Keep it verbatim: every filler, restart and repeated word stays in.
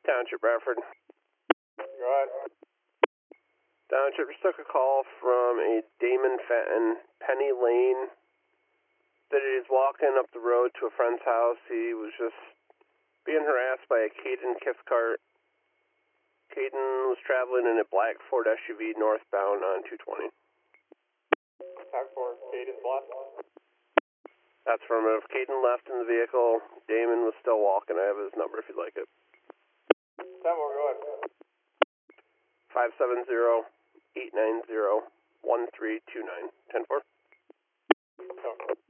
Township, Bradford. Go ahead. Township just took a call from a Damon Fenton, Penny Lane, that he's walking up the road to a friend's house. He was just being harassed by a Caden Cathcart. Caden was traveling in a black Ford S U V northbound on two twenty. Talk for Caden's left. That's affirmative. Caden left in the vehicle. Damon was still walking. I have his number if you'd like it. ten more, go ahead. five seven zero, eight nine zero, one three two nine. ten four. Go.